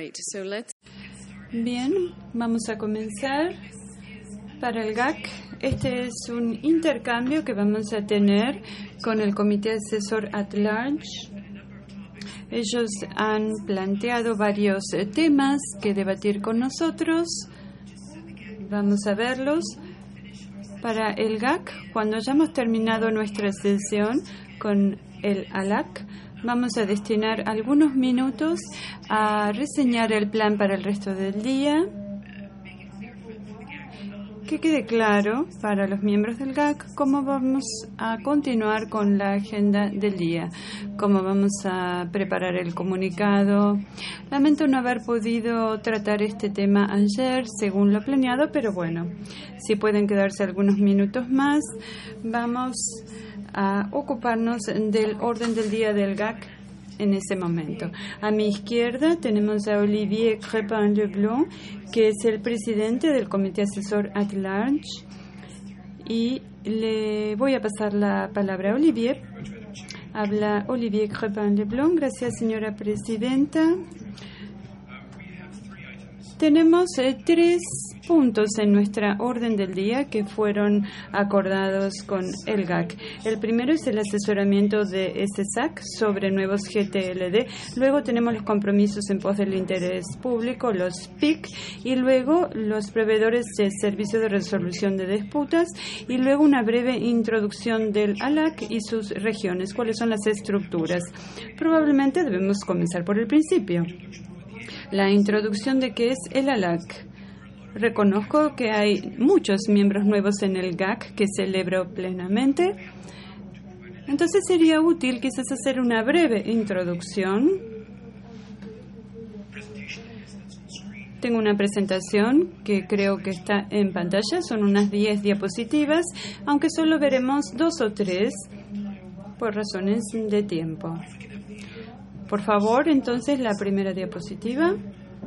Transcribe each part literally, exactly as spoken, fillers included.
Right, so let's... Bien, vamos a comenzar. Para el G A C, este es un intercambio que vamos a tener con el Comité Asesor at Large. Ellos han planteado varios eh, temas que debatir con nosotros. Vamos a verlos. Para el G A C, cuando hayamos terminado nuestra sesión con el A L A C, vamos a destinar algunos minutos a reseñar el plan para el resto del día. Que quede claro para los miembros del G A C cómo vamos a continuar con la agenda del día, cómo vamos a preparar el comunicado. Lamento no haber podido tratar este tema ayer según lo planeado, pero bueno, si pueden quedarse algunos minutos más, vamos a ocuparnos del orden del día del G A C en ese momento. A mi izquierda tenemos a Olivier Crépin-Leblond, que es el presidente del Comité Asesor at Large, y le voy a pasar la palabra a Olivier. Habla Olivier Crépin-Leblond. Gracias, señora presidenta. Tenemos eh, tres puntos en nuestra orden del día que fueron acordados con el G A C. El primero es el asesoramiento de S S A C sobre nuevos G T L D. Luego tenemos los compromisos en pos del interés público, los P I C, y luego los proveedores de servicios de resolución de disputas, y luego una breve introducción del A L A C y sus regiones. ¿Cuáles son las estructuras? Probablemente debemos comenzar por el principio. La introducción de qué es el A L A C. Reconozco que hay muchos miembros nuevos en el G A C que celebro plenamente. Entonces sería útil quizás hacer una breve introducción. Tengo una presentación que creo que está en pantalla. Son unas diez diapositivas, aunque solo veremos dos o tres por razones de tiempo. Por favor, entonces, la primera diapositiva.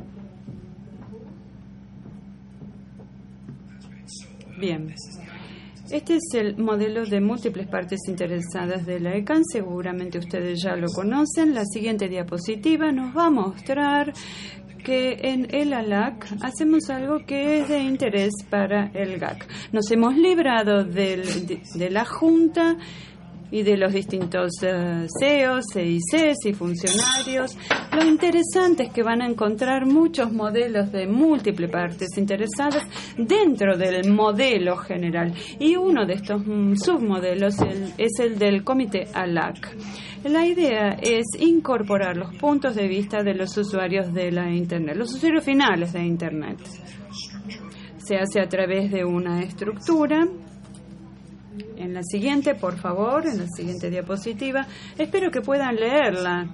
Bien. Este es el modelo de múltiples partes interesadas de la I C A N. Seguramente ustedes ya lo conocen. La siguiente diapositiva nos va a mostrar que en el A L A C hacemos algo que es de interés para el G A C. Nos hemos librado del, de, de la Junta y de los distintos uh, C E Os, C I Cs y funcionarios. Lo interesante es que van a encontrar muchos modelos de múltiples partes interesadas dentro del modelo general. Y uno de estos mm, submodelos el, es el del Comité A L A C. La idea es incorporar los puntos de vista de los usuarios de la Internet, los usuarios finales de Internet. Se hace a través de una estructura. En la siguiente, por favor, en la siguiente diapositiva. Espero que puedan leerla.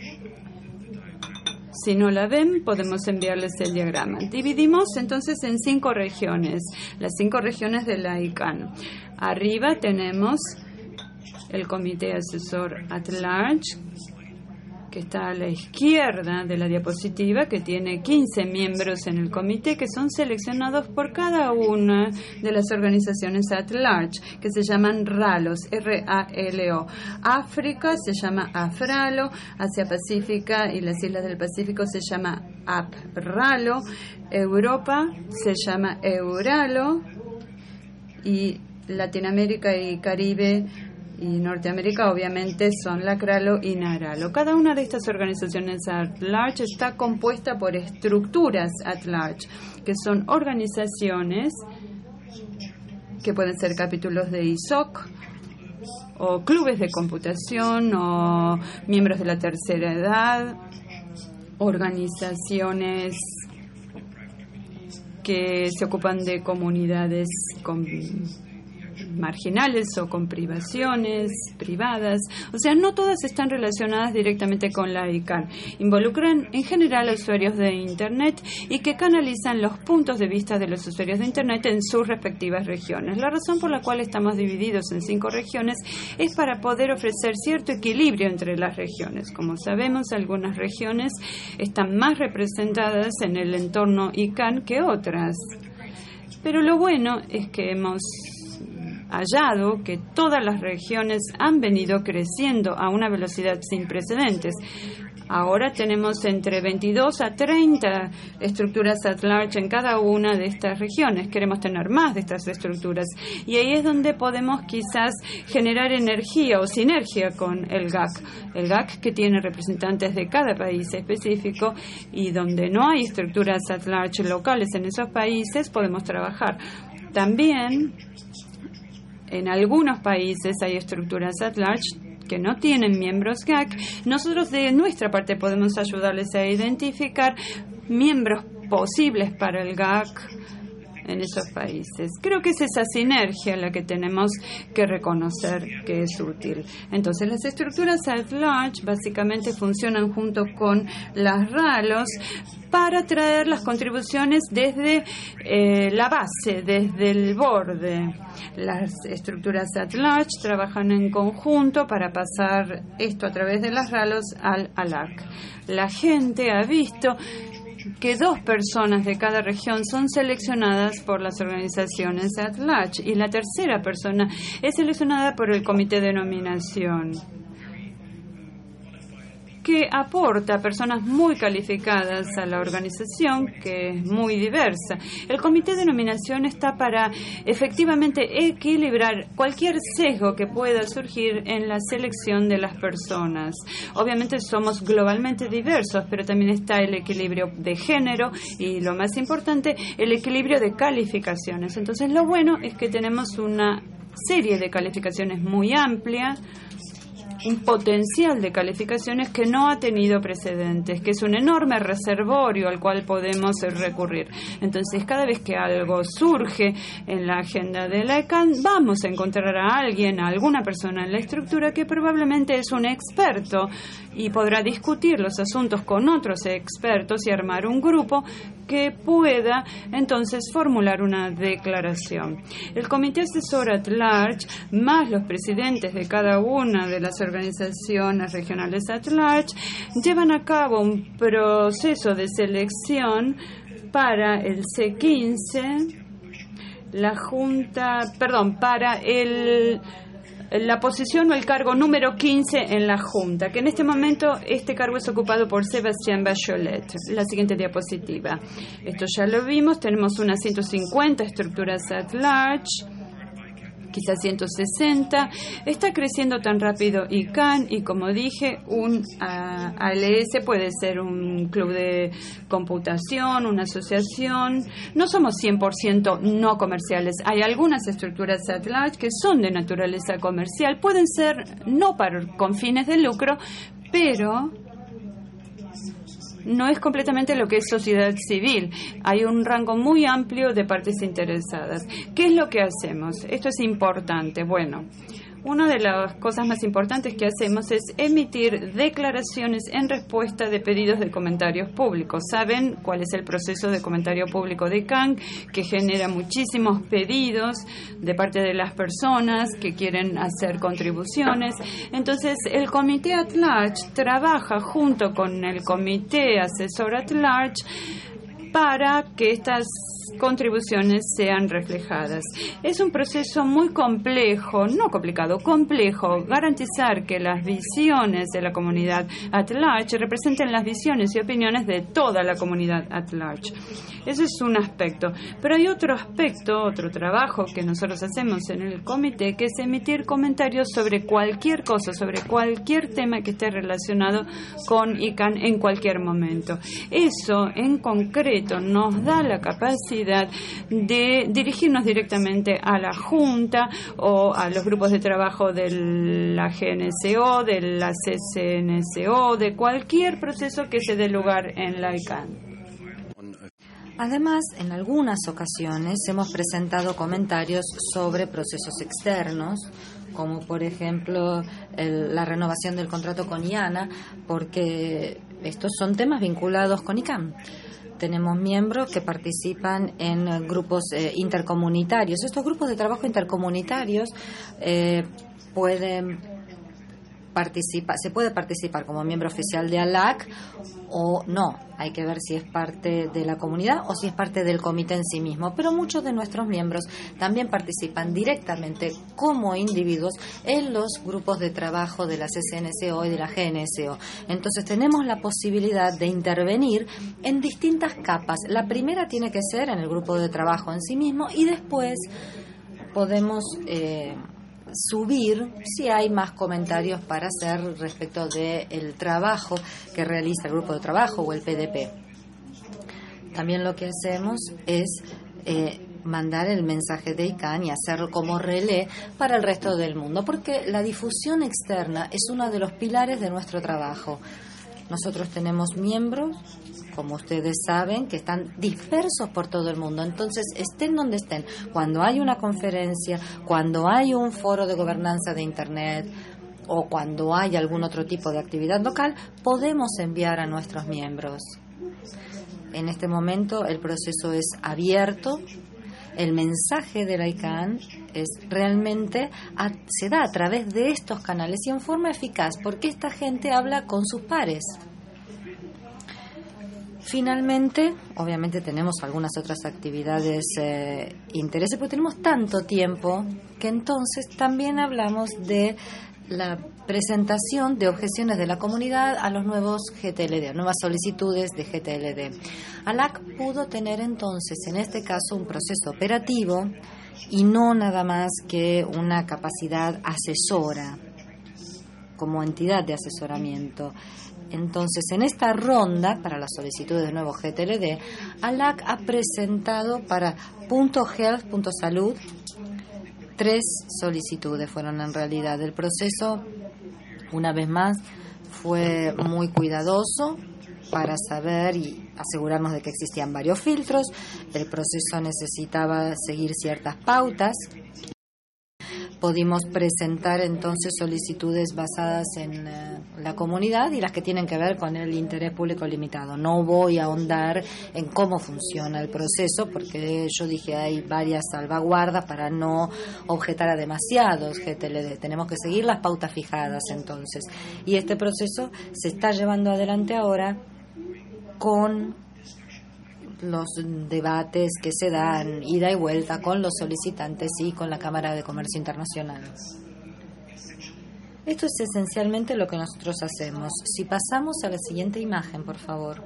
Si no la ven, podemos enviarles el diagrama. Dividimos entonces en cinco regiones, las cinco regiones de la I C A N. Arriba tenemos el Comité Asesor at Large, que está a la izquierda de la diapositiva, que tiene quince miembros en el comité que son seleccionados por cada una de las organizaciones at large, que se llaman RALOs, R A L O. África se llama AFRALO, Asia Pacífica y las Islas del Pacífico se llama APRALO, Europa se llama EURALO, y Latinoamérica y Caribe y Norteamérica, obviamente, son LACRALO y NARALO. Cada una de estas organizaciones at large está compuesta por estructuras at large, que son organizaciones que pueden ser capítulos de I S O C, o clubes de computación, o miembros de la tercera edad, organizaciones que se ocupan de comunidades con marginales o con privaciones privadas. O sea, no todas están relacionadas directamente con la I C A N. Involucran en general a usuarios de Internet y que canalizan los puntos de vista de los usuarios de Internet en sus respectivas regiones. La razón por la cual estamos divididos en cinco regiones es para poder ofrecer cierto equilibrio entre las regiones. Como sabemos, algunas regiones están más representadas en el entorno I C A N que otras. Pero lo bueno es que hemos hallado que todas las regiones han venido creciendo a una velocidad sin precedentes. Ahora tenemos entre veintidós a treinta estructuras at large en cada una de estas regiones. Queremos tener más de estas estructuras. Y ahí es donde podemos quizás generar energía o sinergia con el G A C. El G A C que tiene representantes de cada país específico, y donde no hay estructuras at large locales en esos países, podemos trabajar. También en algunos países hay estructuras at large que no tienen miembros G A C. Nosotros de nuestra parte podemos ayudarles a identificar miembros posibles para el G A C en esos países. Creo que es esa sinergia la que tenemos que reconocer que es útil. Entonces, las estructuras at large básicamente funcionan junto con las RALOS para traer las contribuciones desde eh, la base, desde el borde. Las estructuras at large trabajan en conjunto para pasar esto a través de las RALOS al A L A C. La gente ha visto que dos personas de cada región son seleccionadas por las organizaciones at large y la tercera persona es seleccionada por el comité de nominación, que aporta personas muy calificadas a la organización, que es muy diversa. El comité de nominación está para efectivamente equilibrar cualquier sesgo que pueda surgir en la selección de las personas. Obviamente somos globalmente diversos, pero también está el equilibrio de género y, lo más importante, el equilibrio de calificaciones. Entonces, lo bueno es que tenemos una serie de calificaciones muy amplia, un potencial de calificaciones que no ha tenido precedentes, que es un enorme reservorio al cual podemos recurrir. Entonces, cada vez que algo surge en la agenda de la I C A N, vamos a encontrar a alguien, a alguna persona en la estructura que probablemente es un experto y podrá discutir los asuntos con otros expertos y armar un grupo que pueda entonces formular una declaración. El comité asesor at large, más los presidentes de cada una de las organizaciones regionales at large, llevan a cabo un proceso de selección para el C quince, la Junta, perdón, para el la posición o el cargo número quince en la Junta, que en este momento este cargo es ocupado por Sébastien Bachelet. La siguiente diapositiva. Esto ya lo vimos, tenemos unas ciento cincuenta estructuras at large, quizás ciento sesenta. Está creciendo tan rápido I C A N y, como dije, un A L S puede ser un club de computación, una asociación. No somos cien por ciento no comerciales. Hay algunas estructuras at large que son de naturaleza comercial. Pueden ser no para, con fines de lucro, pero no es completamente lo que es sociedad civil. Hay un rango muy amplio de partes interesadas. ¿Qué es lo que hacemos? Esto es importante. Bueno, una de las cosas más importantes que hacemos es emitir declaraciones en respuesta de pedidos de comentarios públicos. Saben cuál es el proceso de comentario público de I C A N, que genera muchísimos pedidos de parte de las personas que quieren hacer contribuciones. Entonces, el comité at large trabaja junto con el comité asesor at large para que estas contribuciones sean reflejadas. Es un proceso muy complejo, no complicado, complejo, garantizar que las visiones de la comunidad at large representen las visiones y opiniones de toda la comunidad at large. Ese es un aspecto. Pero hay otro aspecto, otro trabajo que nosotros hacemos en el comité, que es emitir comentarios sobre cualquier cosa, sobre cualquier tema que esté relacionado con I C A N en cualquier momento. Eso, en concreto, nos da la capacidad de dirigirnos directamente a la Junta o a los grupos de trabajo de la G N S O, de la C C N S O, de cualquier proceso que se dé lugar en la I C A N. Además, en algunas ocasiones hemos presentado comentarios sobre procesos externos, como por ejemplo el, la renovación del contrato con I A N A, porque estos son temas vinculados con I C A N. Tenemos miembros que participan en grupos eh, intercomunitarios. Estos grupos de trabajo intercomunitarios eh, pueden participa, se puede participar como miembro oficial de A L A C o no. Hay que ver si es parte de la comunidad o si es parte del comité en sí mismo. Pero muchos de nuestros miembros también participan directamente como individuos en los grupos de trabajo de la C C N S O y de la G N S O. Entonces tenemos la posibilidad de intervenir en distintas capas. La primera tiene que ser en el grupo de trabajo en sí mismo y después podemos eh, subir si hay más comentarios para hacer respecto del trabajo que realiza el grupo de trabajo o el P D P. También lo que hacemos es eh, mandar el mensaje de I C A N y hacerlo como relé para el resto del mundo, porque la difusión externa es uno de los pilares de nuestro trabajo. Nosotros tenemos miembros, como ustedes saben, que están dispersos por todo el mundo. Entonces, estén donde estén, cuando hay una conferencia, cuando hay un foro de gobernanza de Internet o cuando hay algún otro tipo de actividad local, podemos enviar a nuestros miembros. En este momento el proceso es abierto. El mensaje de la I C A N es realmente a, se da a través de estos canales y en forma eficaz, porque esta gente habla con sus pares. Finalmente, obviamente tenemos algunas otras actividades eh, intereses, porque tenemos tanto tiempo que entonces también hablamos de la presentación de objeciones de la comunidad a los nuevos G T L D, nuevas solicitudes de G T L D. A L A C pudo tener entonces, en este caso, un proceso operativo y no nada más que una capacidad asesora, como entidad de asesoramiento. Entonces, en esta ronda, para las solicitudes de nuevo G T L D, A L A C ha presentado para .health.salud tres solicitudes fueron en realidad. El proceso, una vez más, fue muy cuidadoso para saber y asegurarnos de que existían varios filtros. El proceso necesitaba seguir ciertas pautas. Pudimos presentar entonces solicitudes basadas en eh, la comunidad y las que tienen que ver con el interés público limitado. No voy a ahondar en cómo funciona el proceso porque yo dije hay varias salvaguardas para no objetar a demasiados G T L D. Tenemos que seguir las pautas fijadas entonces. Y este proceso se está llevando adelante ahora con los debates que se dan ida y vuelta con los solicitantes y con la Cámara de Comercio Internacional. Esto es esencialmente lo que nosotros hacemos. Si pasamos a la siguiente imagen, por favor,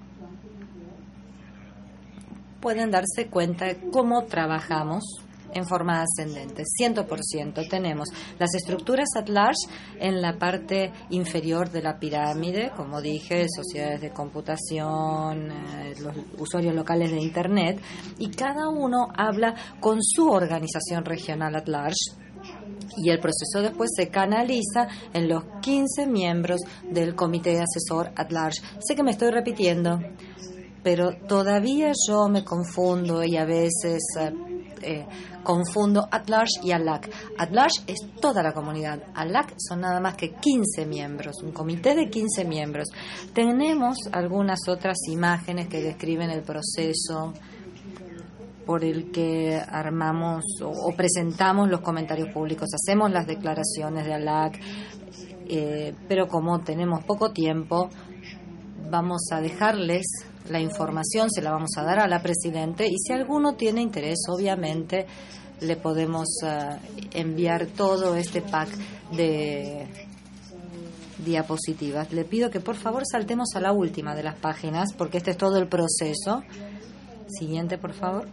pueden darse cuenta de cómo trabajamos en forma ascendente, cien por ciento. Tenemos las estructuras at large en la parte inferior de la pirámide, como dije, sociedades de computación, eh, los usuarios locales de Internet, y cada uno habla con su organización regional at large, y el proceso después se canaliza en los quince miembros del comité asesor at large. Sé que me estoy repitiendo, pero todavía yo me confundo y a veces eh, eh, confundo at large y A L A C. At large es toda la comunidad. A L A C son nada más que quince miembros, un comité de quince miembros. Tenemos algunas otras imágenes que describen el proceso por el que armamos o, o presentamos los comentarios públicos, hacemos las declaraciones de A L A C, eh, pero como tenemos poco tiempo, vamos a dejarles la información, se la vamos a dar a la Presidente, y si alguno tiene interés, obviamente, le podemos uh, enviar todo este pack de diapositivas. Le pido que por favor saltemos a la última de las páginas, porque este es todo el proceso. Siguiente, por favor.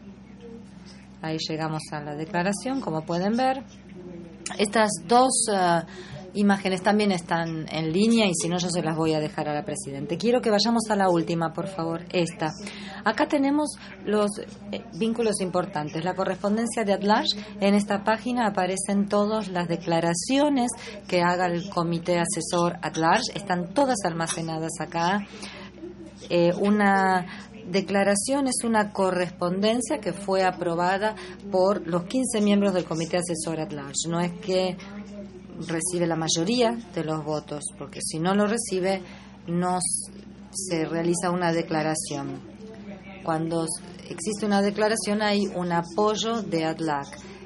Ahí llegamos a la declaración, como pueden ver. Estas dos uh, imágenes también están en línea y si no yo se las voy a dejar a la Presidente. Quiero que vayamos a la última, por favor, esta. Acá tenemos los eh, vínculos importantes, la correspondencia de at large. En esta página aparecen todas las declaraciones que haga el comité asesor at large. Están todas almacenadas acá. Eh, una declaración es una correspondencia que fue aprobada por los quince miembros del comité asesor at large. No es que recibe la mayoría de los votos, porque si no lo recibe, no se realiza una declaración. Cuando existe una declaración hay un apoyo de A T L A C.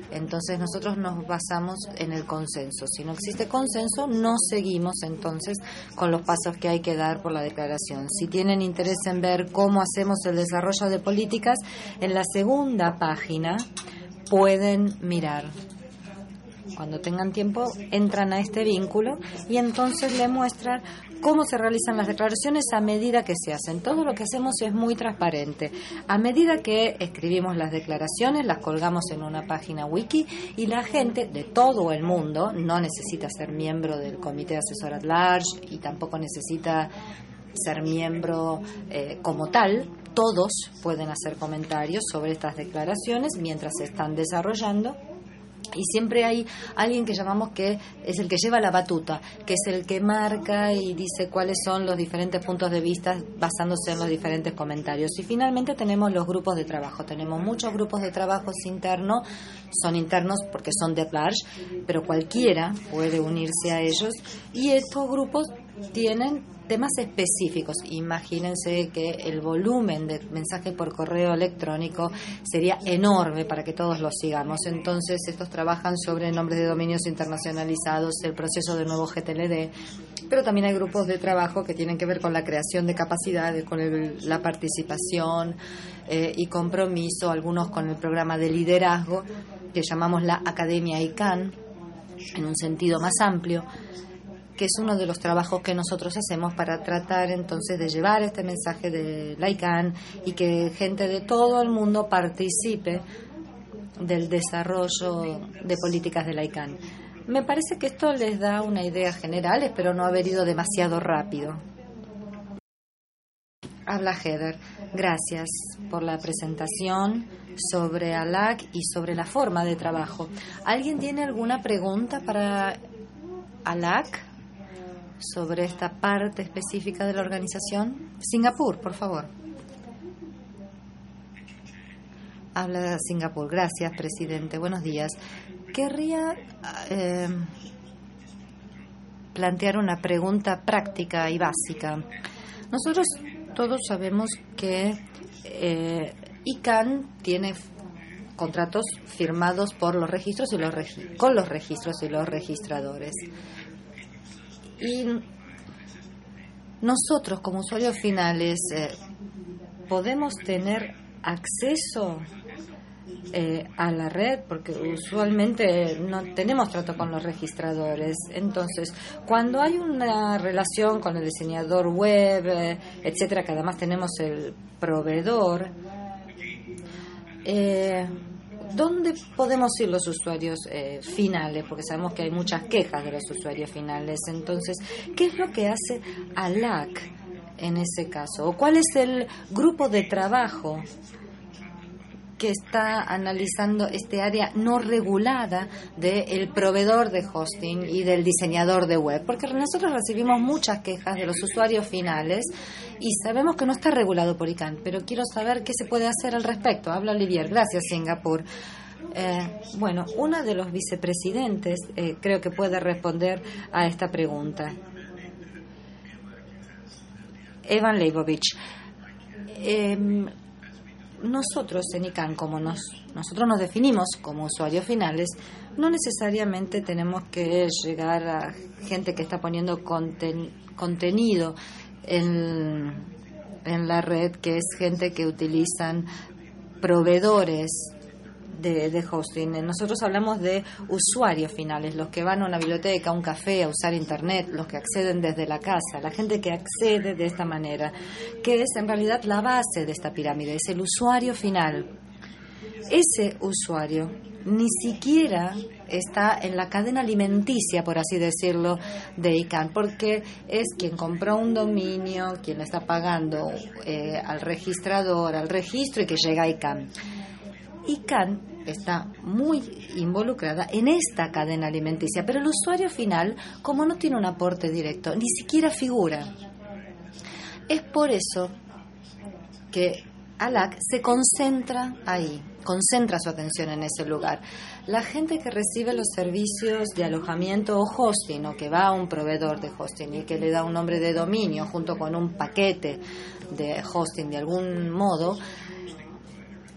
Entonces nosotros nos basamos en el consenso. Si no existe consenso, no seguimos entonces con los pasos que hay que dar por la declaración. Si tienen interés en ver cómo hacemos el desarrollo de políticas, en la segunda página pueden mirar. Cuando tengan tiempo, entran a este vínculo y entonces le muestran cómo se realizan las declaraciones a medida que se hacen. Todo lo que hacemos es muy transparente. A medida que escribimos las declaraciones, las colgamos en una página wiki y la gente de todo el mundo, no necesita ser miembro del Comité Asesor at Large y tampoco necesita ser miembro eh, como tal, todos pueden hacer comentarios sobre estas declaraciones mientras se están desarrollando. Y siempre hay alguien que llamamos que es el que lleva la batuta, que es el que marca y dice cuáles son los diferentes puntos de vista basándose en los diferentes comentarios. Y finalmente tenemos los grupos de trabajo. Tenemos muchos grupos de trabajo internos, son internos porque son de large, pero cualquiera puede unirse a ellos. Y estos grupos tienen temas específicos. Imagínense que el volumen de mensaje por correo electrónico sería enorme para que todos lo sigamos. Entonces, estos trabajan sobre nombres de dominios internacionalizados, el proceso de nuevo G T L D, pero también hay grupos de trabajo que tienen que ver con la creación de capacidades, con el, la participación eh, y compromiso, algunos con el programa de liderazgo que llamamos la Academia I C A N, en un sentido más amplio, que es uno de los trabajos que nosotros hacemos para tratar entonces de llevar este mensaje de la I C A N y que gente de todo el mundo participe del desarrollo de políticas de la I C A N. Me parece que esto les da una idea general, espero no haber ido demasiado rápido. Habla Heather. Gracias por la presentación sobre A L A C y sobre la forma de trabajo. ¿Alguien tiene alguna pregunta para A L A C? Sobre esta parte específica de la organización. Singapur, por favor. Habla de Singapur. Gracias, presidente. Buenos días. Querría eh, plantear una pregunta práctica y básica. Nosotros todos sabemos que eh, I C A N tiene contratos firmados por los registros y los regi- con los registros y los registradores. Y nosotros, como usuarios finales, eh, podemos tener acceso eh, a la red, porque usualmente no tenemos trato con los registradores. Entonces, cuando hay una relación con el diseñador web, eh, etcétera, que además tenemos el proveedor, eh, ¿dónde podemos ir los usuarios eh, finales? Porque sabemos que hay muchas quejas de los usuarios finales. Entonces, ¿qué es lo que hace A L A C en ese caso? ¿O cuál es el grupo de trabajo que está analizando este área no regulada del proveedor de hosting y del diseñador de web? Porque nosotros recibimos muchas quejas de los usuarios finales y sabemos que no está regulado por I C A N, pero quiero saber qué se puede hacer al respecto. Habla Olivier. Gracias, Singapur. Eh, bueno, uno de los vicepresidentes eh, creo que puede responder a esta pregunta. Evan Leibovich. Eh, Nosotros en I C A N, como nos, nosotros nos definimos como usuarios finales, no necesariamente tenemos que llegar a gente que está poniendo conten, contenido en, en la red, que es gente que utilizan proveedores de, de hosting. Nosotros hablamos de usuarios finales, los que van a una biblioteca, a un café, a usar internet, los que acceden desde la casa, la gente que accede de esta manera, que es en realidad la base de esta pirámide, es el usuario final. Ese usuario ni siquiera está en la cadena alimenticia, por así decirlo, de I C A N, porque es quien compró un dominio, quien le está pagando eh, al registrador, al registro y que llega a I C A N. I C A N está muy involucrada en esta cadena alimenticia, pero el usuario final, como no tiene un aporte directo, ni siquiera figura. Es por eso que A L A C se concentra ahí, concentra su atención en ese lugar. La gente que recibe los servicios de alojamiento o hosting, o que va a un proveedor de hosting y que le da un nombre de dominio junto con un paquete de hosting de algún modo,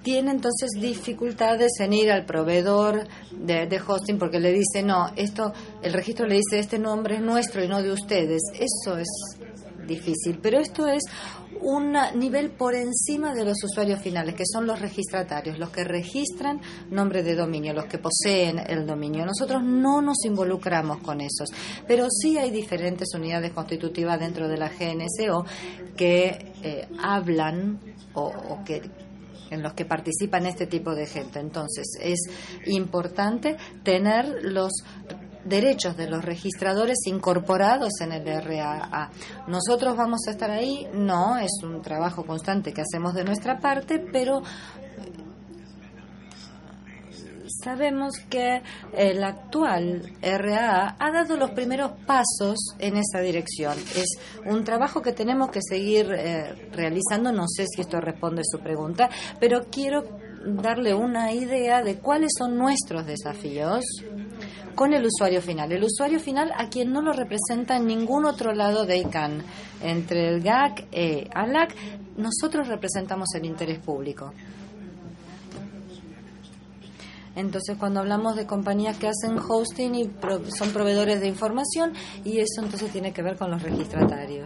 tiene entonces dificultades en ir al proveedor de, de hosting porque le dice, no, esto, el registro le dice, este nombre es nuestro y no de ustedes. Eso es difícil, pero esto es un nivel por encima de los usuarios finales, que son los registratarios, los que registran nombre de dominio, los que poseen el dominio. Nosotros no nos involucramos con esos, pero sí hay diferentes unidades constitutivas dentro de la G N S O que eh, hablan o, o que en los que participan este tipo de gente. Entonces, es importante tener los derechos de los registradores incorporados en el R A A. ¿Nosotros vamos a estar ahí? No, es un trabajo constante que hacemos de nuestra parte, pero sabemos que el actual R A A ha dado los primeros pasos en esa dirección. Es un trabajo que tenemos que seguir eh, realizando. No sé si esto responde a su pregunta, pero quiero darle una idea de cuáles son nuestros desafíos con el usuario final. El usuario final a quien no lo representa en ningún otro lado de I C A N. Entre el G A C y ALAC, nosotros representamos el interés público. Entonces, cuando hablamos de compañías que hacen hosting y pro, son proveedores de información, y eso entonces tiene que ver con los registratarios.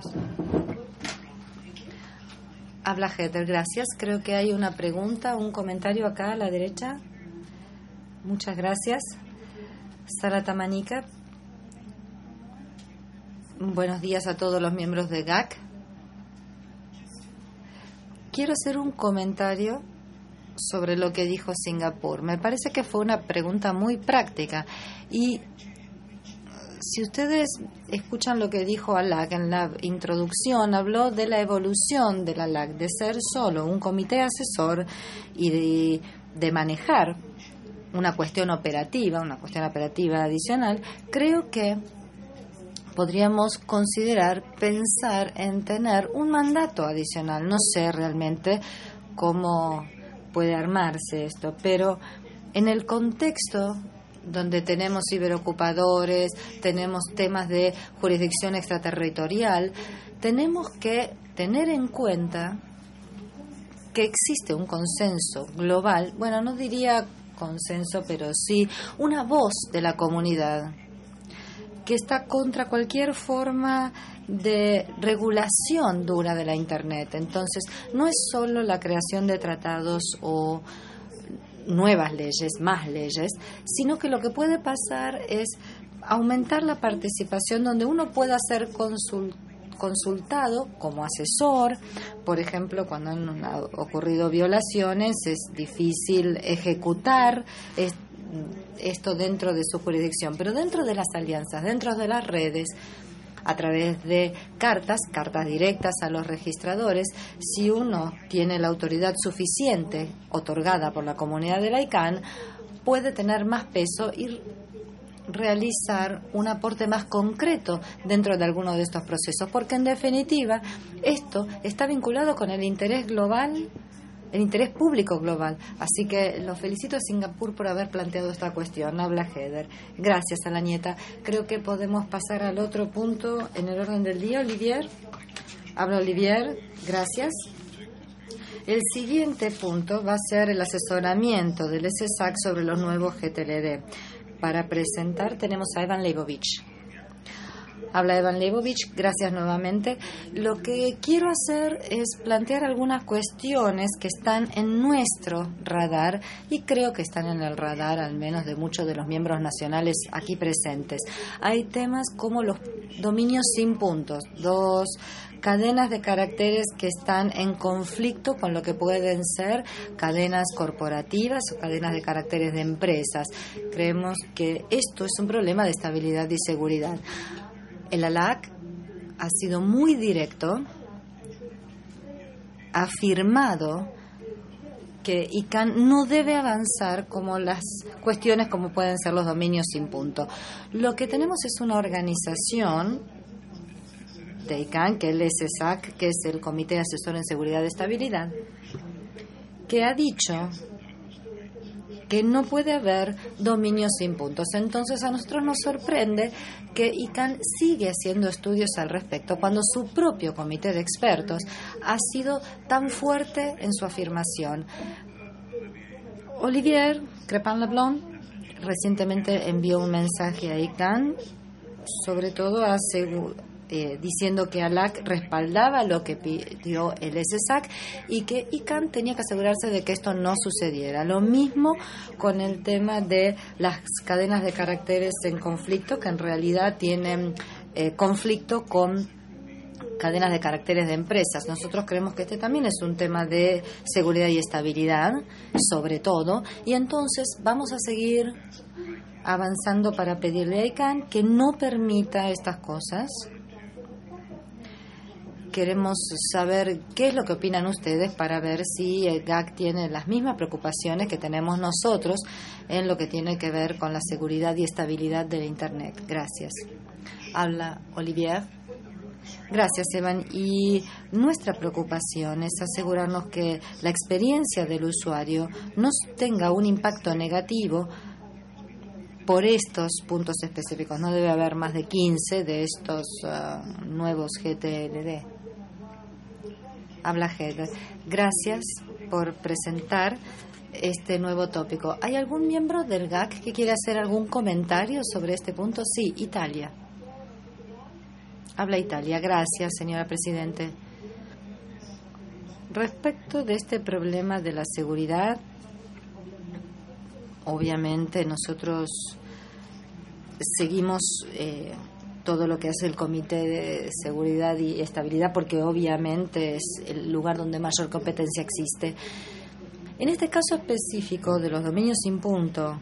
Habla Heather, gracias. Creo que hay una pregunta, un comentario acá a la derecha. Muchas gracias. Sara Tamanica. Buenos días a todos los miembros de G A C. Quiero hacer un comentario sobre lo que dijo Singapur. Me parece que fue una pregunta muy práctica. Y si ustedes escuchan lo que dijo ALAC en la introducción, habló de la evolución de la ALAC, de ser solo un comité asesor y de, de manejar una cuestión operativa, una cuestión operativa adicional. Creo que podríamos considerar, pensar en tener un mandato adicional. No sé realmente cómo puede armarse esto, pero en el contexto donde tenemos ciberocupadores, tenemos temas de jurisdicción extraterritorial, tenemos que tener en cuenta que existe un consenso global, bueno, no diría consenso, pero sí una voz de la comunidad que está contra cualquier forma de regulación dura de la Internet. Entonces, no es solo la creación de tratados o nuevas leyes, más leyes, sino que lo que puede pasar es aumentar la participación donde uno pueda ser consultado consultado como asesor. Por ejemplo, cuando han ocurrido violaciones, es difícil ejecutar esto dentro de su jurisdicción, pero dentro de las alianzas, dentro de las redes, a través de cartas, cartas directas a los registradores, si uno tiene la autoridad suficiente otorgada por la comunidad de la I C A N, puede tener más peso y realizar un aporte más concreto dentro de alguno de estos procesos, porque en definitiva esto está vinculado con el interés global, el interés público global. Así que lo felicito a Singapur por haber planteado esta cuestión. Habla Heather. Gracias a la nieta. Creo que podemos pasar al otro punto en el orden del día. Olivier. Habla Olivier. Gracias. El siguiente punto va a ser el asesoramiento del S S A C sobre los nuevos G T L D. Para presentar tenemos a Evan Leibovich. Habla Evan Leibovich, gracias nuevamente. Lo que quiero hacer es plantear algunas cuestiones que están en nuestro radar y creo que están en el radar al menos de muchos de los miembros nacionales aquí presentes. Hay temas como los dominios sin puntos, dos cadenas de caracteres que están en conflicto con lo que pueden ser cadenas corporativas o cadenas de caracteres de empresas. Creemos que esto es un problema de estabilidad y seguridad. El ALAC ha sido muy directo, ha afirmado que I C A N no debe avanzar como las cuestiones como pueden ser los dominios sin punto. Lo que tenemos es una organización de I C A N, que es el S S A C, que es el Comité Asesor en Seguridad y Estabilidad, que ha dicho que no puede haber dominios sin puntos. Entonces a nosotros nos sorprende que I C A N sigue haciendo estudios al respecto cuando su propio comité de expertos ha sido tan fuerte en su afirmación. Olivier Crespin-Leblond recientemente envió un mensaje a ICANN, sobre todo asegu- eh, diciendo que ALAC respaldaba lo que pidió el S S A C y que ICANN tenía que asegurarse de que esto no sucediera. Lo mismo con el tema de las cadenas de caracteres en conflicto, que en realidad tienen eh, conflicto con cadenas de caracteres de empresas. Nosotros creemos que este también es un tema de seguridad y estabilidad, sobre todo, y entonces vamos a seguir avanzando para pedirle a ICANN que no permita estas cosas. Queremos saber qué es lo que opinan ustedes para ver si el G A C tiene las mismas preocupaciones que tenemos nosotros en lo que tiene que ver con la seguridad y estabilidad del Internet. Gracias. Habla Olivier. Gracias, Evan. Y nuestra preocupación es asegurarnos que la experiencia del usuario no tenga un impacto negativo por estos puntos específicos. No debe haber más de quince de estos uh, nuevos G T L D. Habla Heather. Gracias por presentar este nuevo tópico. ¿Hay algún miembro del G A C que quiera hacer algún comentario sobre este punto? Sí, Italia. Habla Italia. Gracias, señora Presidente. Respecto de este problema de la seguridad, obviamente nosotros seguimos eh, todo lo que hace el Comité de Seguridad y Estabilidad, porque obviamente es el lugar donde mayor competencia existe. En este caso específico de los dominios sin punto,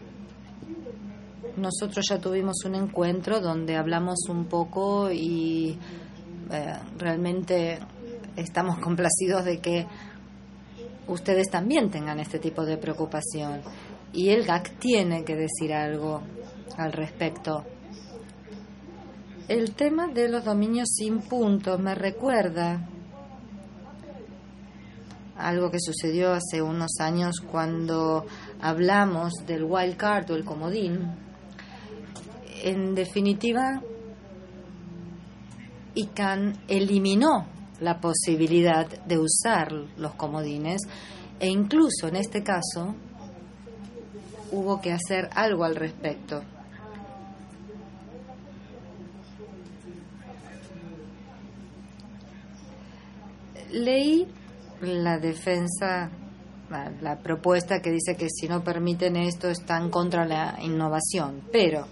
nosotros ya tuvimos un encuentro donde hablamos un poco y eh, realmente estamos complacidos de que ustedes también tengan este tipo de preocupación. Y el G A C tiene que decir algo al respecto. El tema de los dominios sin puntos me recuerda algo que sucedió hace unos años cuando hablamos del wildcard o el comodín. En definitiva, ICANN eliminó la posibilidad de usar los comodines e incluso en este caso hubo que hacer algo al respecto. Leí la defensa, la, la propuesta que dice que si no permiten esto están contra la innovación, pero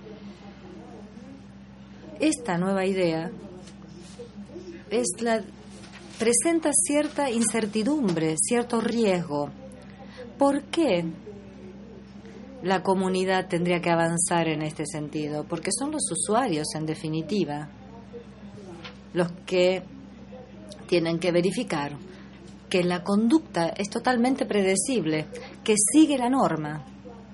esta nueva idea es la, presenta cierta incertidumbre, cierto riesgo. ¿Por qué la comunidad tendría que avanzar en este sentido? Porque son los usuarios, en definitiva, los que tienen que verificar que la conducta es totalmente predecible, que sigue la norma.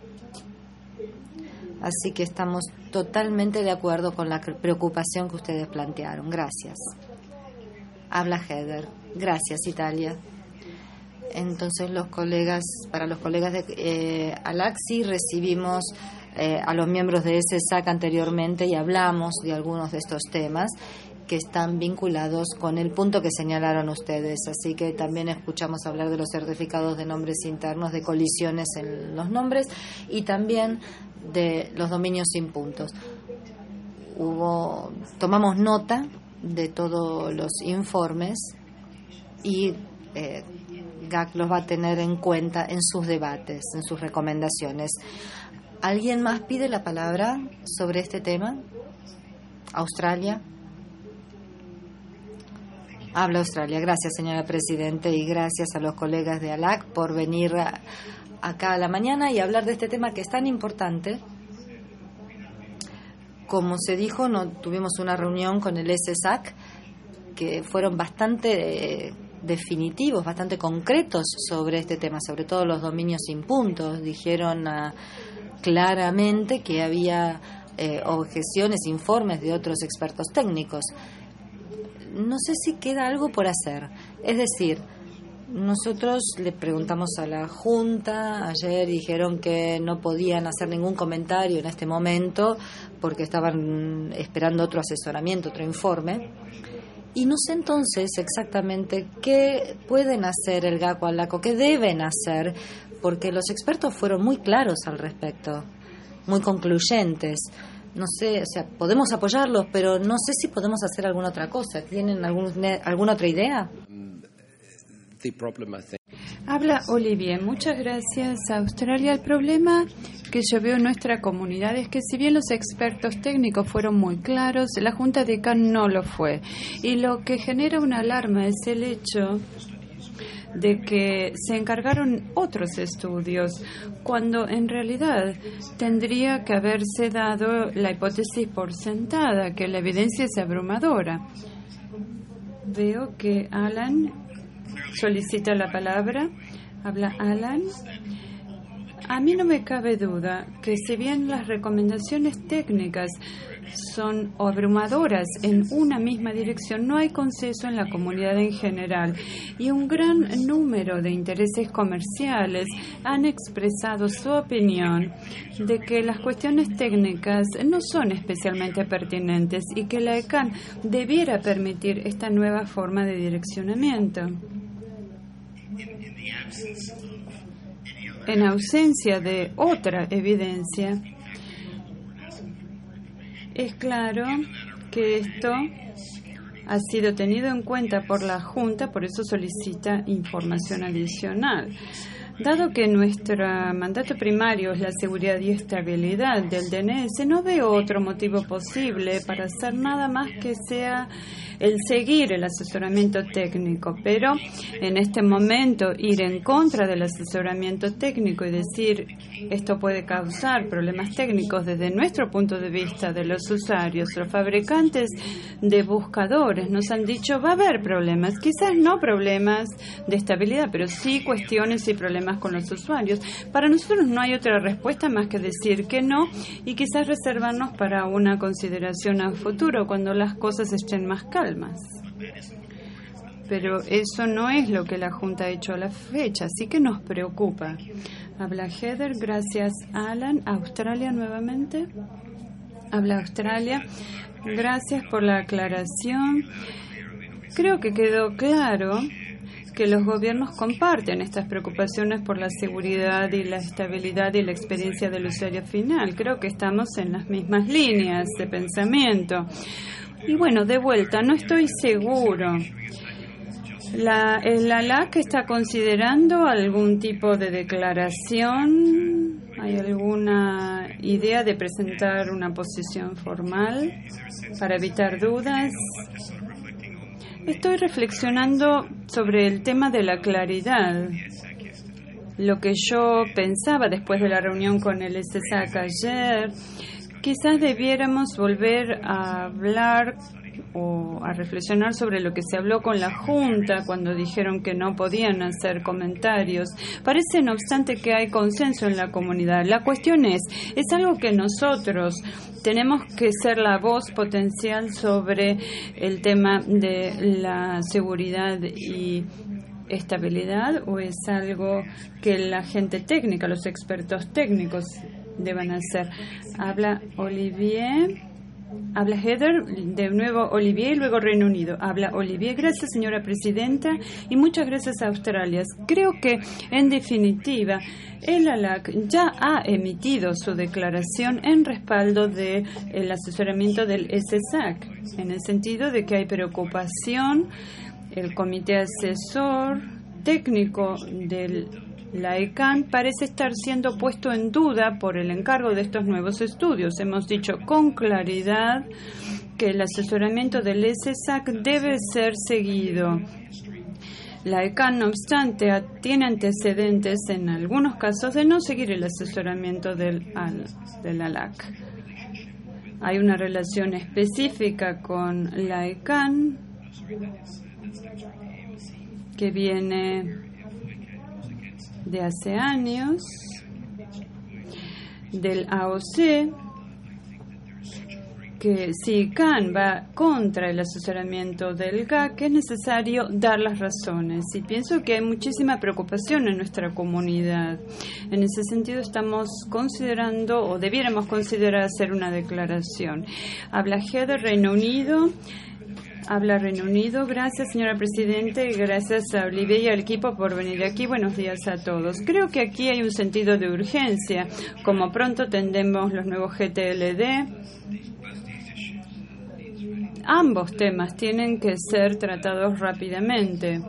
Así que estamos totalmente de acuerdo con la preocupación que ustedes plantearon. Gracias. Habla Heather. Gracias, Italia. Entonces, los colegas, para los colegas de eh, ALAC, sí recibimos eh, a los miembros de S S A C anteriormente y hablamos de algunos de estos temas que están vinculados con el punto que señalaron ustedes. Así que también escuchamos hablar de los certificados de nombres internos, de colisiones en los nombres y también de los dominios sin puntos. Hubo, tomamos nota de todos los informes y eh, G A C los va a tener en cuenta en sus debates, en sus recomendaciones. ¿Alguien más pide la palabra sobre este tema? Australia. Habla Australia. Gracias, señora Presidente, y gracias a los colegas de ALAC por venir a, acá a la mañana y hablar de este tema que es tan importante. Como se dijo, no tuvimos una reunión con el S S A C que fueron bastante eh, definitivos, bastante concretos sobre este tema, sobre todo los dominios sin puntos. Dijeron uh, claramente que había eh, objeciones, informes de otros expertos técnicos. No sé si queda algo por hacer. Es decir, nosotros le preguntamos a la Junta ayer y dijeron que no podían hacer ningún comentario en este momento porque estaban esperando otro asesoramiento, otro informe. Y no sé entonces exactamente qué pueden hacer el G A C o ALAC, qué deben hacer porque los expertos fueron muy claros al respecto, muy concluyentes. No sé, o sea, podemos apoyarlos, pero no sé si podemos hacer alguna otra cosa. ¿Tienen algún, alguna otra idea? Habla Olivier. Muchas gracias, Australia. El problema que yo veo en nuestra comunidad es que si bien los expertos técnicos fueron muy claros, la Junta de I C A N no lo fue. Y lo que genera una alarma es el hecho de que se encargaron otros estudios, cuando en realidad tendría que haberse dado la hipótesis por sentada, que la evidencia es abrumadora. Veo que Alan solicita la palabra. Habla Alan. A mí no me cabe duda que si bien las recomendaciones técnicas son abrumadoras en una misma dirección, no hay consenso en la comunidad en general, y un gran número de intereses comerciales han expresado su opinión de que las cuestiones técnicas no son especialmente pertinentes y que la I C A N debiera permitir esta nueva forma de direccionamiento. En ausencia de otra evidencia, es claro que esto ha sido tenido en cuenta por la Junta, por eso solicita información adicional. Dado que nuestro mandato primario es la seguridad y estabilidad del D N S, no veo otro motivo posible para hacer nada más que sea el seguir el asesoramiento técnico. Pero en este momento ir en contra del asesoramiento técnico y decir esto puede causar problemas técnicos desde nuestro punto de vista de los usuarios, los fabricantes de buscadores nos han dicho va a haber problemas, quizás no problemas de estabilidad, pero sí cuestiones y problemas con los usuarios. Para nosotros no hay otra respuesta más que decir que no y quizás reservarnos para una consideración a futuro cuando las cosas estén más calmas. Pero eso no es lo que la Junta ha hecho a la fecha, así que nos preocupa. Habla Heather. Gracias, Alan. Australia nuevamente. Habla Australia. Gracias por la aclaración. Creo que quedó claro que los gobiernos comparten estas preocupaciones por la seguridad y la estabilidad y la experiencia del usuario final. Creo que estamos en las mismas líneas de pensamiento. Y bueno, de vuelta, no estoy seguro. La, el A L A C está considerando algún tipo de declaración. ¿Hay alguna idea de presentar una posición formal para evitar dudas? Estoy reflexionando sobre el tema de la claridad. Lo que yo pensaba después de la reunión con el S S A C ayer, quizás debiéramos volver a hablar o a reflexionar sobre lo que se habló con la Junta cuando dijeron que no podían hacer comentarios. Parece, no obstante, que hay consenso en la comunidad. La cuestión es, es algo que nosotros tenemos que ser la voz potencial sobre el tema de la seguridad y estabilidad, o es algo que la gente técnica, los expertos técnicos deban hacer. Habla Olivier. Habla Heather, de nuevo Olivier y luego Reino Unido. Habla Olivier. Gracias, señora presidenta, y muchas gracias a Australia. Creo que, en definitiva, el A L A C ya ha emitido su declaración en respaldo del asesoramiento del S S A C, en el sentido de que hay preocupación. El comité asesor técnico del La I C A N parece estar siendo puesto en duda por el encargo de estos nuevos estudios. Hemos dicho con claridad que el asesoramiento del S S A C debe ser seguido. La I C A N, no obstante, tiene antecedentes en algunos casos de no seguir el asesoramiento del, del A L A C. Hay una relación específica con la I C A N que viene de hace años, del A O C, que si I C A N va contra el asesoramiento del G A C, es necesario dar las razones. Y pienso que hay muchísima preocupación en nuestra comunidad. En ese sentido, estamos considerando, o debiéramos considerar, hacer una declaración. Habla G de Reino Unido. Habla Reino Unido. Gracias, señora Presidente, y gracias a Olivier y al equipo por venir aquí. Buenos días a todos. Creo que aquí hay un sentido de urgencia. Como pronto tendremos los nuevos G T L D, ambos temas tienen que ser tratados rápidamente.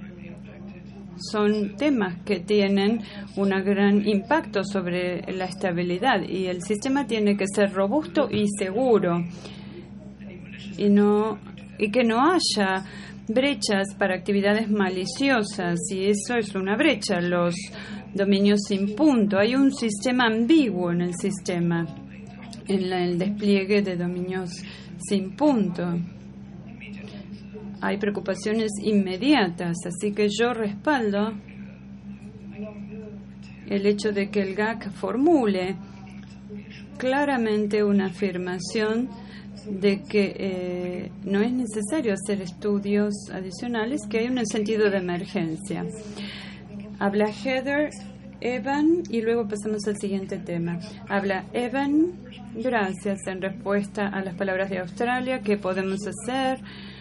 Son temas que tienen un gran impacto sobre la estabilidad y el sistema tiene que ser robusto y seguro y no y que no haya brechas para actividades maliciosas, y eso es una brecha, los dominios sin punto. Hay un sistema ambiguo en el sistema, en la, el despliegue de dominios sin punto. Hay preocupaciones inmediatas, así que yo respaldo el hecho de que el G A C formule claramente una afirmación de que eh, no es necesario hacer estudios adicionales, que hay un sentido de emergencia. Habla Heather, Evan, y luego pasamos al siguiente tema. Habla Evan. Gracias. En respuesta a las palabras de Australia, ¿qué podemos hacer?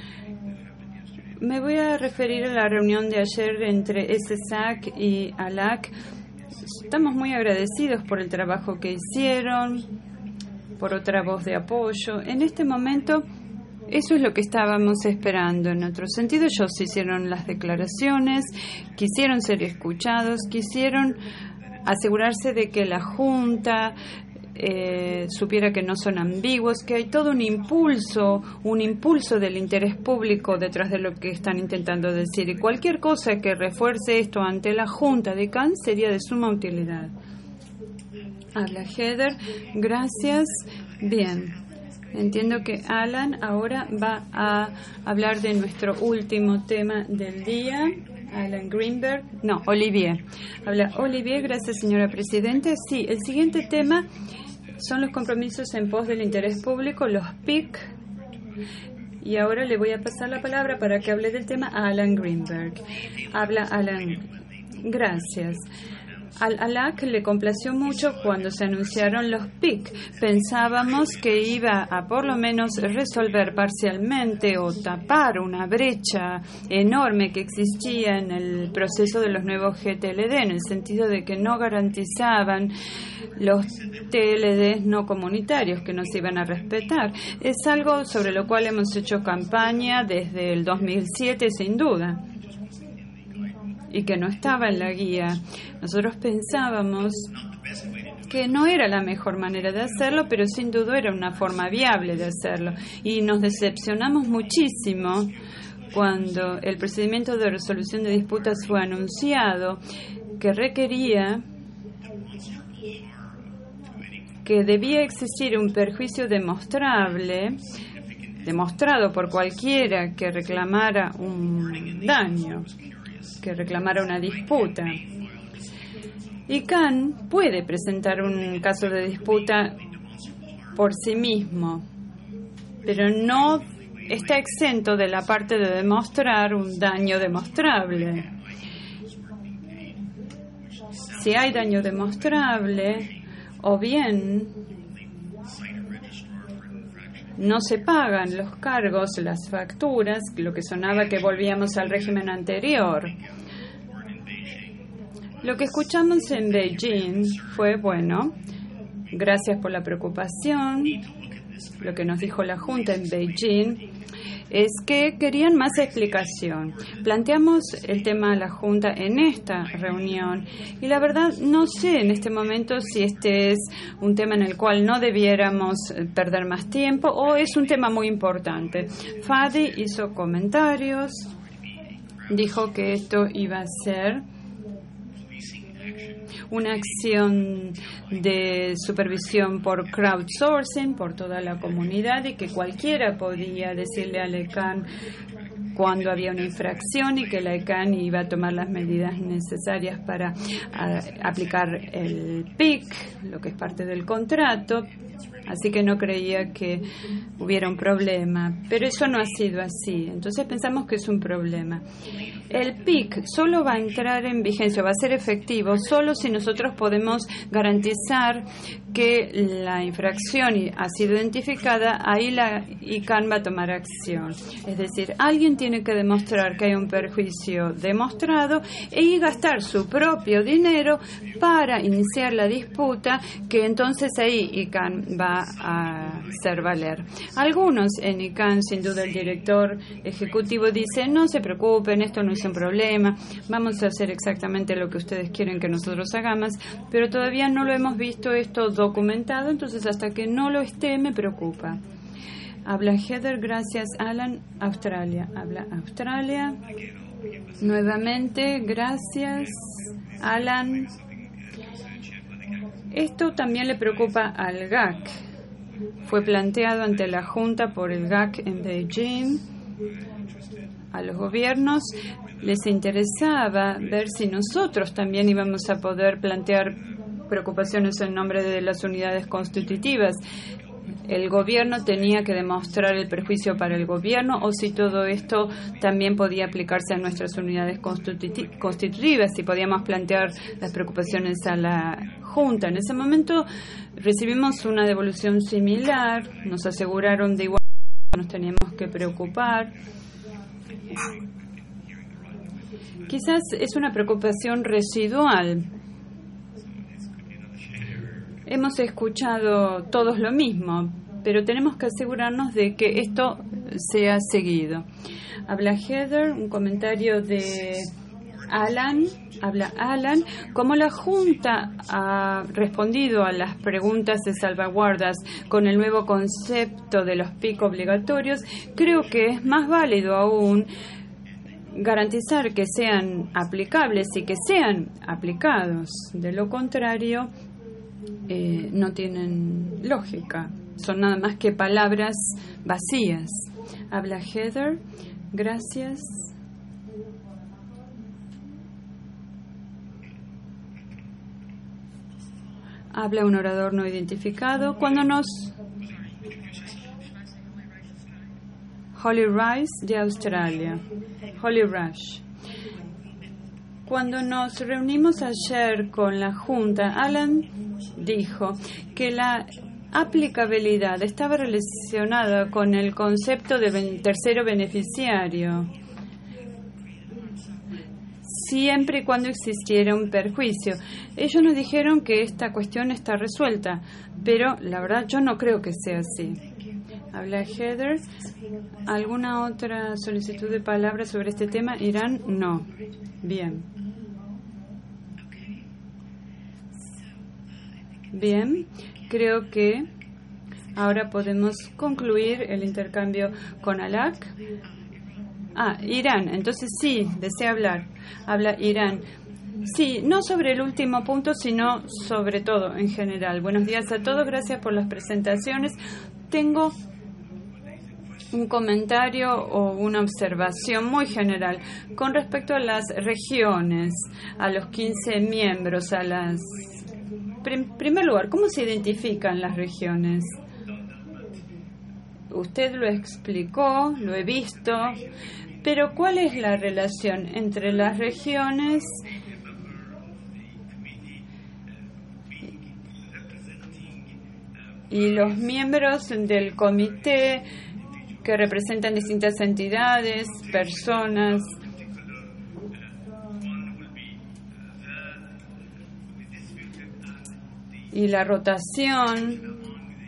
Me voy a referir a la reunión de ayer entre S S A C y A L A C. Estamos muy agradecidos por el trabajo que hicieron, por otra voz de apoyo. En este momento, eso es lo que estábamos esperando. En otro sentido, ellos hicieron las declaraciones, quisieron ser escuchados, quisieron asegurarse de que la Junta eh, supiera que no son ambiguos, que hay todo un impulso, un impulso del interés público detrás de lo que están intentando decir. Y cualquier cosa que refuerce esto ante la Junta de Cannes sería de suma utilidad. Habla Heather. Gracias. Bien. Entiendo que Alan ahora va a hablar de nuestro último tema del día. Alan Greenberg. No, Olivier. Habla Olivier. Gracias, señora Presidenta. Sí, el siguiente tema son los compromisos en pos del interés público, los P I C. Y ahora le voy a pasar la palabra para que hable del tema a Alan Greenberg. Habla Alan. Gracias. Al A L A C le complació mucho cuando se anunciaron los P I C. Pensábamos que iba a por lo menos resolver parcialmente o tapar una brecha enorme que existía en el proceso de los nuevos G T L D, en el sentido de que no garantizaban los T L Ds no comunitarios, que no se iban a respetar. Es algo sobre lo cual hemos hecho campaña desde el dos mil siete, sin duda, y que no estaba en la guía. Nosotros pensábamos que no era la mejor manera de hacerlo, pero sin duda era una forma viable de hacerlo. Y nos decepcionamos muchísimo cuando el procedimiento de resolución de disputas fue anunciado, que requería que debía existir un perjuicio demostrable, demostrado por cualquiera que reclamara un daño, que reclamara una disputa. Y Cannes puede presentar un caso de disputa por sí mismo, pero no está exento de la parte de demostrar un daño demostrable. Si hay daño demostrable, o bien no se pagan los cargos, las facturas, lo que sonaba que volvíamos al régimen anterior. Lo que escuchamos en Beijing fue, bueno, gracias por la preocupación. Lo que nos dijo la Junta en Beijing es que querían más explicación. Planteamos el tema a la Junta en esta reunión y la verdad no sé en este momento si este es un tema en el cual no debiéramos perder más tiempo o es un tema muy importante. Fadi hizo comentarios, dijo que esto iba a ser una acción de supervisión por crowdsourcing, por toda la comunidad, y que cualquiera podía decirle a la E C A N cuando había una infracción y que la E C A N iba a tomar las medidas necesarias para a, aplicar el P I C, lo que es parte del contrato. Así que no creía que hubiera un problema, pero eso no ha sido así. Entonces pensamos que es un problema. El P I C solo va a entrar en vigencia, va a ser efectivo solo si nosotros podemos garantizar que la infracción ha sido identificada, ahí la I C A N va a tomar acción. Es decir, alguien tiene que demostrar que hay un perjuicio demostrado y gastar su propio dinero para iniciar la disputa, que entonces ahí I C A N va a hacer valer. Algunos en I C A N, sin duda el director ejecutivo dice, no se preocupen, esto no es un problema, vamos a hacer exactamente lo que ustedes quieren que nosotros hagamos, pero todavía no lo hemos visto esto documentado, entonces hasta que no lo esté me preocupa. Habla Heather, gracias Alan, Australia. Habla Australia. Nuevamente, gracias Alan. Esto también le preocupa al G A C. Fue planteado ante la Junta por el G A C en Beijing. A los gobiernos les interesaba ver si nosotros también íbamos a poder plantear preocupaciones en nombre de las unidades constitutivas. El gobierno tenía que demostrar el perjuicio para el gobierno o si todo esto también podía aplicarse a nuestras unidades constituti- constitutivas, si podíamos plantear las preocupaciones a la Junta. En ese momento recibimos una devolución similar, nos aseguraron de igual que nos teníamos que preocupar. Quizás es una preocupación residual. Hemos escuchado todos lo mismo, pero tenemos que asegurarnos de que esto sea seguido. Habla Heather, un comentario de Alan. Habla Alan. Como la Junta ha respondido a las preguntas de salvaguardas con el nuevo concepto de los P I C obligatorios, creo que es más válido aún garantizar que sean aplicables y que sean aplicados. De lo contrario, Eh, no tienen lógica, son nada más que palabras vacías. Habla Heather, gracias. Habla un orador no identificado. Cuando nos... Holly Rice de Australia. Holly Rush. Cuando nos reunimos ayer con la Junta, Alan dijo que la aplicabilidad estaba relacionada con el concepto de ben- tercero beneficiario, siempre y cuando existiera un perjuicio. Ellos nos dijeron que esta cuestión está resuelta, pero la verdad yo no creo que sea así. Habla Heather. ¿Alguna otra solicitud de palabra sobre este tema? Irán, no. Bien. Bien, creo que ahora podemos concluir el intercambio con Alak. Ah, Irán, entonces sí, desea hablar. Habla Irán. Sí, no sobre el último punto, sino sobre todo en general. Buenos días a todos, gracias por las presentaciones. Tengo un comentario o una observación muy general con respecto a las regiones, a los quince miembros, a las... En primer lugar, ¿cómo se identifican las regiones? Usted lo explicó, lo he visto, pero ¿cuál es la relación entre las regiones y los miembros del comité que representan distintas entidades, personas? Y la rotación,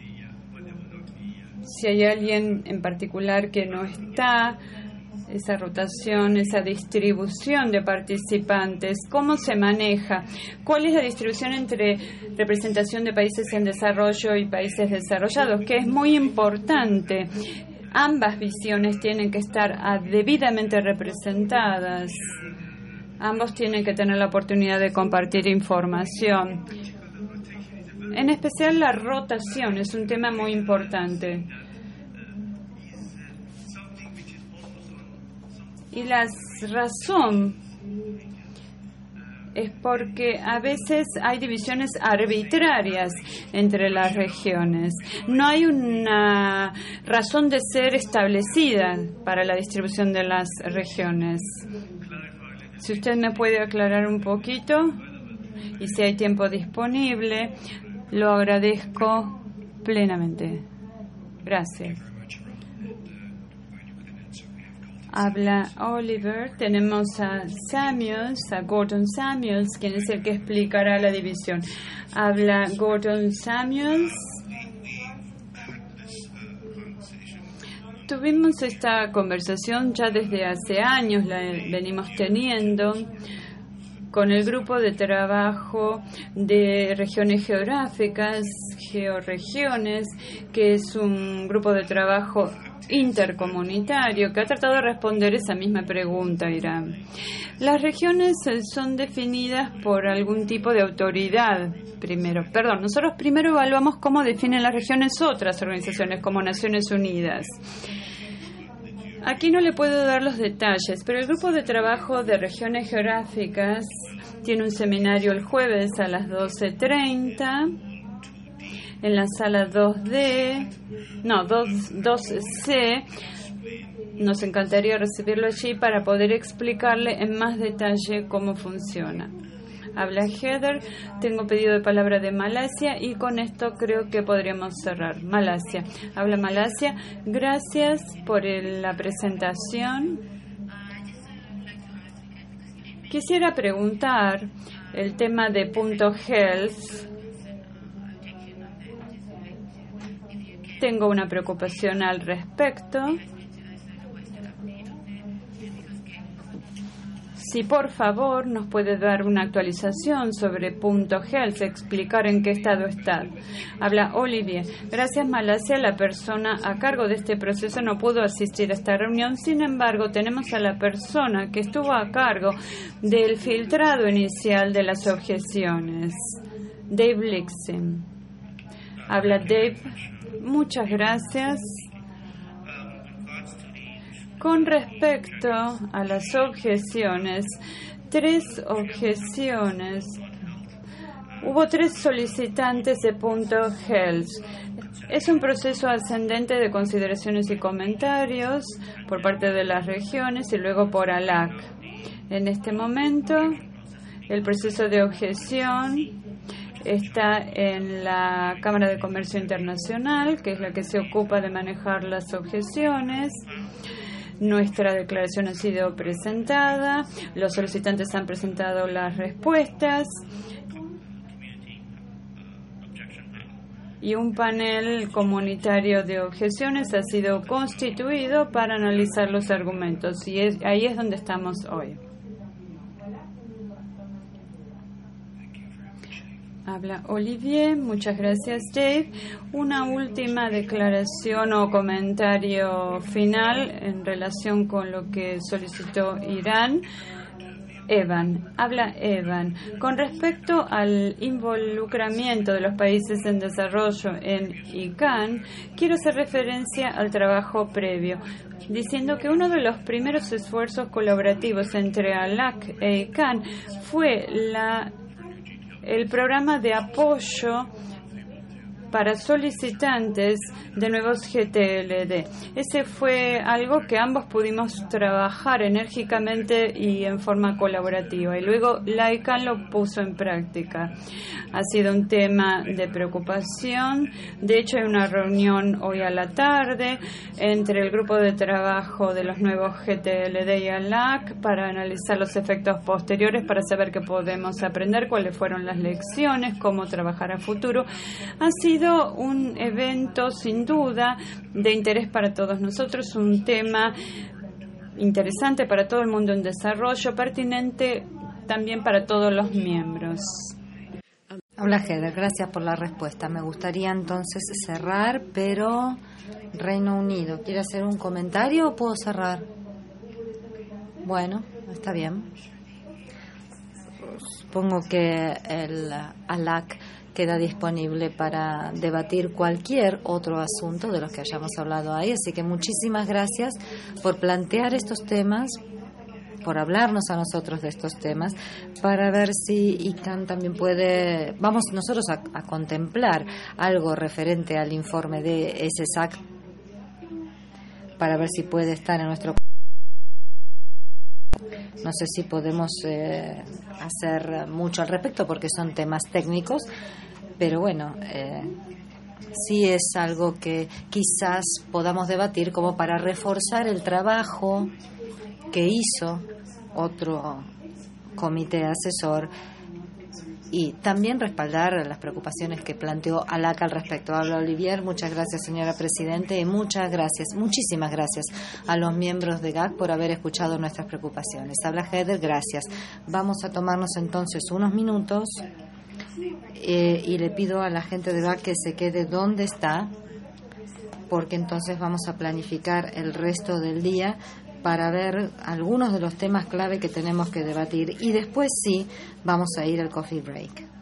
si hay alguien en particular que no está, esa rotación, esa distribución de participantes, ¿cómo se maneja? ¿Cuál es la distribución entre representación de países en desarrollo y países desarrollados? Que es muy importante. Ambas visiones tienen que estar debidamente representadas. Ambos tienen que tener la oportunidad de compartir información. En especial la rotación es un tema muy importante. Y la razón es porque a veces hay divisiones arbitrarias entre las regiones. No hay una razón de ser establecida para la distribución de las regiones. Si usted me puede aclarar un poquito y si hay tiempo disponible. Lo agradezco plenamente. Gracias. Habla Oliver. Tenemos a Samuels, a Gordon Samuels, quien es el que explicará la división. Habla Gordon Samuels. Tuvimos esta conversación ya desde hace años, la venimos teniendo con el grupo de trabajo de regiones geográficas, georregiones, que es un grupo de trabajo intercomunitario que ha tratado de responder esa misma pregunta, Irán. Las regiones son definidas por algún tipo de autoridad. Primero, perdón, nosotros primero evaluamos cómo definen las regiones otras organizaciones como Naciones Unidas. Aquí no le puedo dar los detalles, pero el grupo de trabajo de regiones geográficas tiene un seminario el jueves a las doce treinta en la sala dos D, no, dos C. Nos encantaría recibirlo allí para poder explicarle en más detalle cómo funciona. Habla Heather, tengo pedido de palabra de Malasia y con esto creo que podríamos cerrar. Malasia, habla Malasia, gracias por el, la presentación. Quisiera preguntar el tema de punto health. Tengo una preocupación al respecto. Si por favor nos puede dar una actualización sobre punto health, explicar en qué estado está. Habla Olivier. Gracias, Malasia. La persona a cargo de este proceso no pudo asistir a esta reunión. Sin embargo, tenemos a la persona que estuvo a cargo del filtrado inicial de las objeciones, Dave Lixen. Habla Dave. Muchas gracias. Con respecto a las objeciones, tres objeciones. Hubo tres solicitantes de punto health. Es un proceso ascendente de consideraciones y comentarios por parte de las regiones y luego por A L A C. En este momento, el proceso de objeción está en la Cámara de Comercio Internacional, que es la que se ocupa de manejar las objeciones. Nuestra declaración ha sido presentada, los solicitantes han presentado las respuestas y un panel comunitario de objeciones ha sido constituido para analizar los argumentos y es, ahí es donde estamos hoy. Habla Olivier, muchas gracias Dave. Una última declaración o comentario final en relación con lo que solicitó Irán. Evan, habla Evan. Con respecto al involucramiento de los países en desarrollo en I C A N, quiero hacer referencia al trabajo previo, diciendo que uno de los primeros esfuerzos colaborativos entre A L A C e I C A N fue la el programa de apoyo para solicitantes de nuevos G T L D. Ese fue algo que ambos pudimos trabajar enérgicamente y en forma colaborativa. Y luego la I C A N lo puso en práctica. Ha sido un tema de preocupación. De hecho, hay una reunión hoy a la tarde entre el grupo de trabajo de los nuevos G T L D y A L A C para analizar los efectos posteriores, para saber qué podemos aprender, cuáles fueron las lecciones, cómo trabajar a futuro. Ha sido un evento sin duda de interés para todos nosotros, un tema interesante para todo el mundo en desarrollo, pertinente también para todos los miembros. Habla Heather, gracias por la respuesta. Me gustaría entonces cerrar, pero Reino Unido, ¿quiere hacer un comentario o puedo cerrar? Bueno, está bien. Supongo que el A L A C queda disponible para debatir cualquier otro asunto de los que hayamos hablado ahí. Así que muchísimas gracias por plantear estos temas, por hablarnos a nosotros de estos temas, para ver si I C A N también puede, vamos nosotros a, a contemplar algo referente al informe de S S A C, para ver si puede estar en nuestro. No sé si podemos eh, hacer mucho al respecto porque son temas técnicos, pero bueno, eh, sí es algo que quizás podamos debatir como para reforzar el trabajo que hizo otro comité asesor y también respaldar las preocupaciones que planteó ALAC al respecto. Habla Olivier. Muchas gracias, señora Presidente, y muchas gracias, muchísimas gracias a los miembros de G A C por haber escuchado nuestras preocupaciones. Habla Heather. Gracias. Vamos a tomarnos entonces unos minutos eh, y le pido a la gente de G A C que se quede donde está, porque entonces vamos a planificar el resto del día para ver algunos de los temas clave que tenemos que debatir y después sí vamos a ir al coffee break.